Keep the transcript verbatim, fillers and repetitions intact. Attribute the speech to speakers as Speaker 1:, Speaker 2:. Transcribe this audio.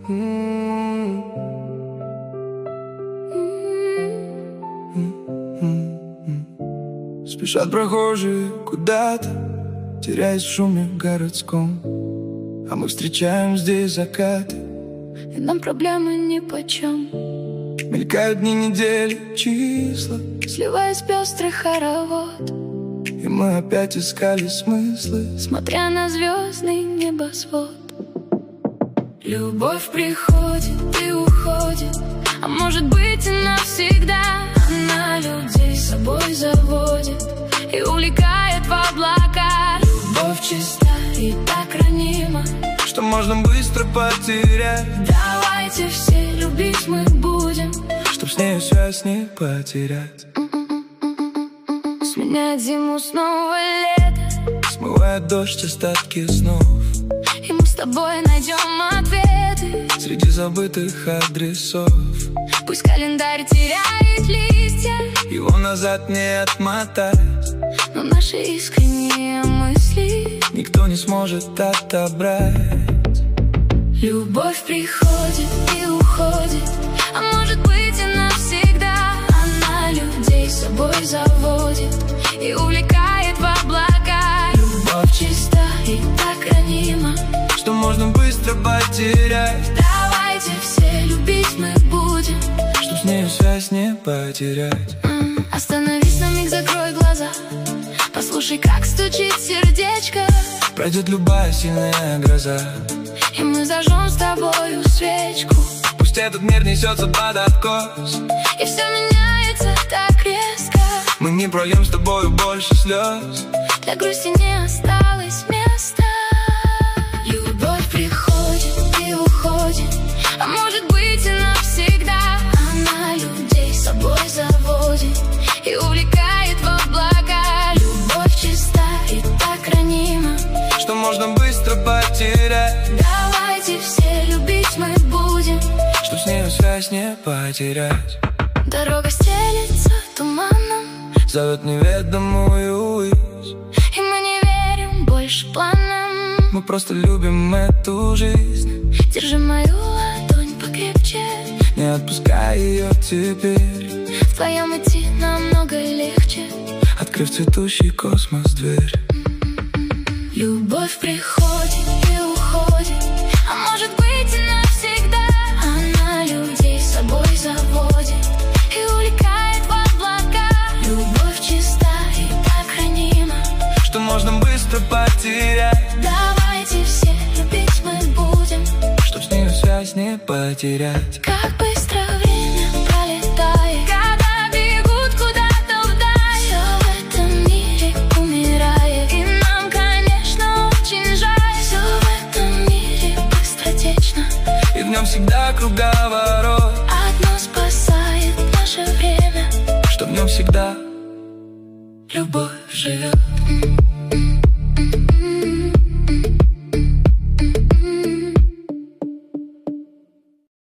Speaker 1: Спешат прохожие куда-то, теряясь в шуме городском, а мы встречаем здесь закаты,
Speaker 2: и нам проблемы нипочем.
Speaker 1: Мелькают дни, недели, числа,
Speaker 2: сливаясь в пестрый хоровод,
Speaker 1: и мы опять искали смыслы,
Speaker 2: смотря на звездный небосвод. Любовь приходит и уходит, а может быть и навсегда. Она людей с собой заводит и увлекает в облака. Любовь чиста и так ранима,
Speaker 1: что можно быстро потерять.
Speaker 2: Давайте все любить мы будем,
Speaker 1: чтоб с нею связь не потерять.
Speaker 2: Сменяет зиму снова лето,
Speaker 1: смывает дождь остатки снов,
Speaker 2: и мы с тобой найдем ответы
Speaker 1: среди забытых адресов.
Speaker 2: Пусть календарь теряет листья,
Speaker 1: его назад не отмотать,
Speaker 2: но наши искренние мысли
Speaker 1: никто не сможет отобрать.
Speaker 2: Любовь приходит и уходит, а может быть и навсегда. Она людей с собой заводит и увлекает в облака. Любовь чиста и так ранима,
Speaker 1: что можно быстро потерять.
Speaker 2: Давайте все любить мы будем,
Speaker 1: чтоб с нею связь не потерять.
Speaker 2: М-м, Остановись на миг, закрой глаза, послушай, как стучит сердечко.
Speaker 1: Пройдет любая сильная гроза,
Speaker 2: и мы зажжем с тобою свечку.
Speaker 1: Пусть этот мир несется под откос,
Speaker 2: и все меняется так резко.
Speaker 1: Мы не прольем с тобою больше слез,
Speaker 2: для грусти не осталось места. Любовь приходит и уходит, а может быть и навсегда. Она людей с собой заводит и увлекает в облака. Любовь чиста и так ранима,
Speaker 1: что можно быстро потерять.
Speaker 2: Давайте все любить мы будем,
Speaker 1: чтоб с нею связь не потерять.
Speaker 2: Дорога стелется туманом,
Speaker 1: зовет неведомую высь,
Speaker 2: и мы не верим больше планам.
Speaker 1: Мы просто любим эту жизнь.
Speaker 2: Держи мою ладонь покрепче,
Speaker 1: не отпускай ее теперь.
Speaker 2: Вдвоем идти намного легче,
Speaker 1: открыв цветущий космос дверь.
Speaker 2: Любовь приходит и уходит, а может быть и навсегда. Она людей с собой заводит и увлекает в облака. Любовь чиста и так ранима,
Speaker 1: что можно быстро потерять.
Speaker 2: Давайте все любить мы будем,
Speaker 1: чтоб с нею связь не потерять.
Speaker 2: Как быстро время пролетает, когда бегут куда-то вдаль. Все в этом мире умирает, и нам, конечно, очень жаль. Все в этом мире быстротечно,
Speaker 1: и в нем всегда круговорот.
Speaker 2: одно спасает наше время,
Speaker 1: что в нем всегда
Speaker 2: любовь живет.